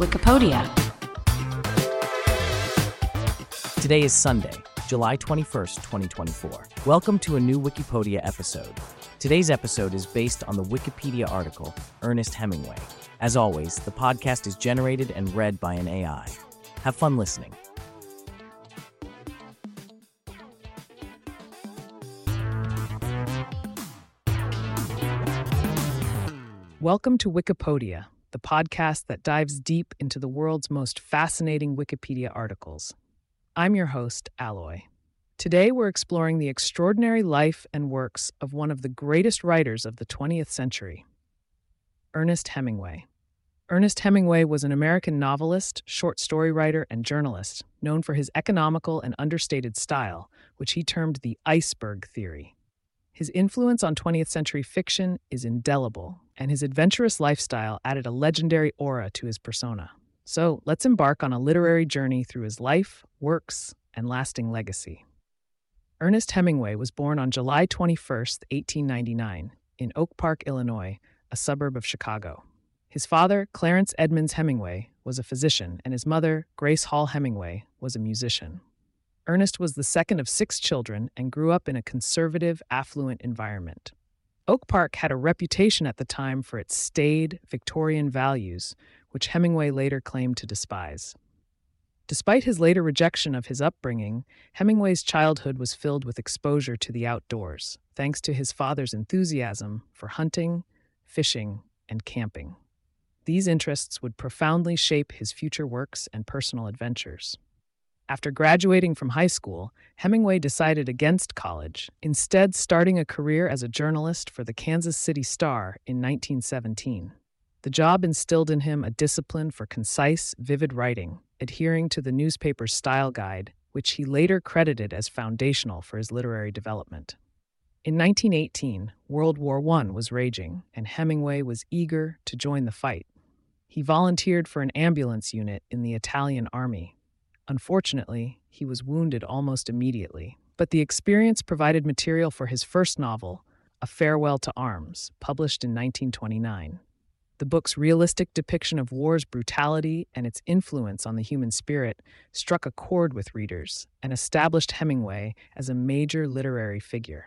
Wikipedia. Today is Sunday, July 21st, 2024. Welcome to a new Wikipedia episode. Today's episode is based on the Wikipedia article, Ernest Hemingway. As always, the podcast is generated and read by an AI. Have fun listening. Welcome to Wikipedia, the podcast that dives deep into the world's most fascinating Wikipedia articles. I'm your host, Alloy. Today we're exploring the extraordinary life and works of one of the greatest writers of the 20th century, Ernest Hemingway. Ernest Hemingway was an American novelist, short story writer, and journalist, known for his economical and understated style, which he termed the iceberg theory. His influence on 20th century fiction is indelible, and his adventurous lifestyle added a legendary aura to his persona. So let's embark on a literary journey through his life, works, and lasting legacy. Ernest Hemingway was born on July 21st, 1899, in Oak Park, Illinois, a suburb of Chicago. His father, Clarence Edmonds Hemingway, was a physician, and his mother, Grace Hall Hemingway, was a musician. Ernest was the second of 6 children and grew up in a conservative, affluent environment. Oak Park had a reputation at the time for its staid, Victorian values, which Hemingway later claimed to despise. Despite his later rejection of his upbringing, Hemingway's childhood was filled with exposure to the outdoors, thanks to his father's enthusiasm for hunting, fishing, and camping. These interests would profoundly shape his future works and personal adventures. After graduating from high school, Hemingway decided against college, instead starting a career as a journalist for the Kansas City Star in 1917. The job instilled in him a discipline for concise, vivid writing, adhering to the newspaper's style guide, which he later credited as foundational for his literary development. In 1918, World War I was raging, and Hemingway was eager to join the fight. He volunteered for an ambulance unit in the Italian army. Unfortunately, he was wounded almost immediately, but the experience provided material for his first novel, A Farewell to Arms, published in 1929. The book's realistic depiction of war's brutality and its influence on the human spirit struck a chord with readers and established Hemingway as a major literary figure.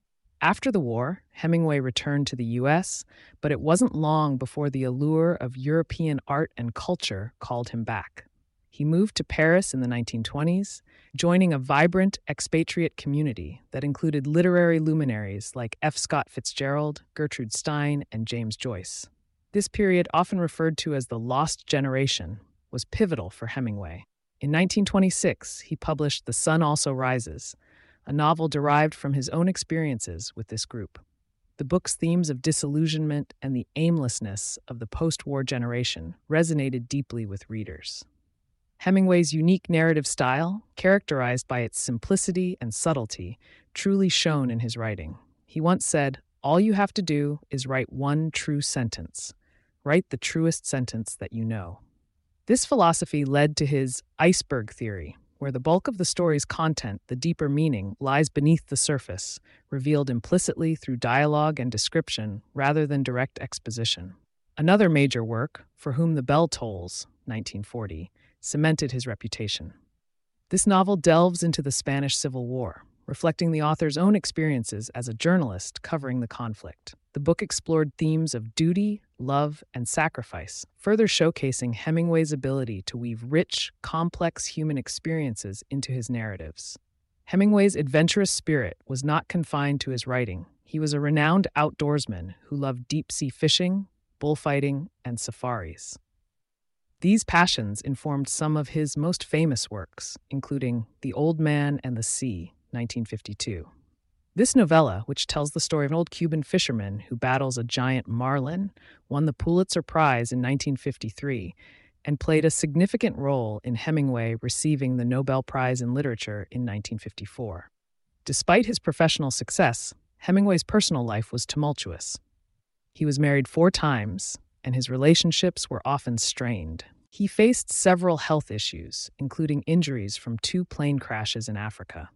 After the war, Hemingway returned to the U.S., but it wasn't long before the allure of European art and culture called him back. He moved to Paris in the 1920s, joining a vibrant expatriate community that included literary luminaries like F. Scott Fitzgerald, Gertrude Stein, and James Joyce. This period, often referred to as the Lost Generation, was pivotal for Hemingway. In 1926, he published The Sun Also Rises, a novel derived from his own experiences with this group. The book's themes of disillusionment and the aimlessness of the post-war generation resonated deeply with readers. Hemingway's unique narrative style, characterized by its simplicity and subtlety, truly shone in his writing. He once said, "All you have to do is write one true sentence. Write the truest sentence that you know." This philosophy led to his iceberg theory, where the bulk of the story's content, the deeper meaning, lies beneath the surface, revealed implicitly through dialogue and description rather than direct exposition. Another major work, For Whom the Bell Tolls, 1940, cemented his reputation. This novel delves into the Spanish Civil War, reflecting the author's own experiences as a journalist covering the conflict. The book explored themes of duty, love, and sacrifice, further showcasing Hemingway's ability to weave rich, complex human experiences into his narratives. Hemingway's adventurous spirit was not confined to his writing. He was a renowned outdoorsman who loved deep-sea fishing, bullfighting, and safaris. These passions informed some of his most famous works, including The Old Man and the Sea, 1952. This novella, which tells the story of an old Cuban fisherman who battles a giant marlin, won the Pulitzer Prize in 1953 and played a significant role in Hemingway receiving the Nobel Prize in Literature in 1954. Despite his professional success, Hemingway's personal life was tumultuous. He was married 4 times, and his relationships were often strained. He faced several health issues, including injuries from 2 plane crashes in Africa.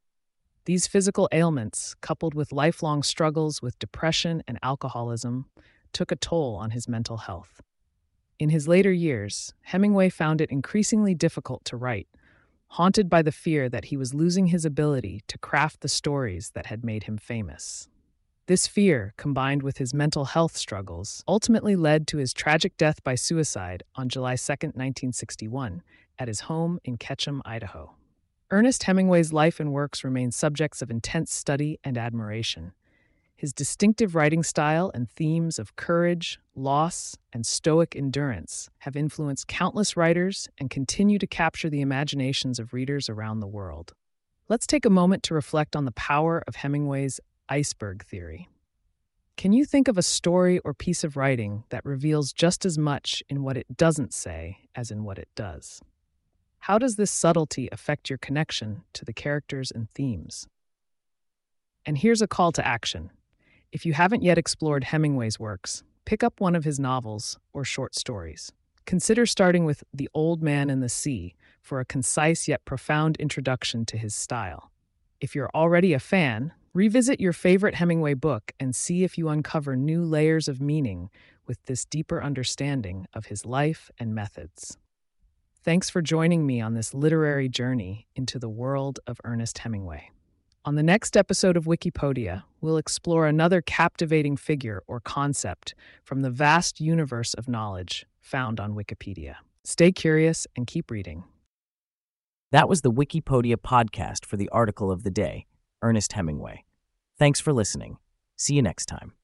These physical ailments, coupled with lifelong struggles with depression and alcoholism, took a toll on his mental health. In his later years, Hemingway found it increasingly difficult to write, haunted by the fear that he was losing his ability to craft the stories that had made him famous. This fear, combined with his mental health struggles, ultimately led to his tragic death by suicide on July 2, 1961, at his home in Ketchum, Idaho. Ernest Hemingway's life and works remain subjects of intense study and admiration. His distinctive writing style and themes of courage, loss, and stoic endurance have influenced countless writers and continue to capture the imaginations of readers around the world. Let's take a moment to reflect on the power of Hemingway's iceberg theory. Can you think of a story or piece of writing that reveals just as much in what it doesn't say as in what it does? How does this subtlety affect your connection to the characters and themes? And here's a call to action. If you haven't yet explored Hemingway's works, pick up one of his novels or short stories. Consider starting with The Old Man and the Sea for a concise yet profound introduction to his style. If you're already a fan, revisit your favorite Hemingway book and see if you uncover new layers of meaning with this deeper understanding of his life and methods. Thanks for joining me on this literary journey into the world of Ernest Hemingway. On the next episode of Wikipedia, we'll explore another captivating figure or concept from the vast universe of knowledge found on Wikipedia. Stay curious and keep reading. That was the Wikipedia podcast for the article of the day, Ernest Hemingway. Thanks for listening. See you next time.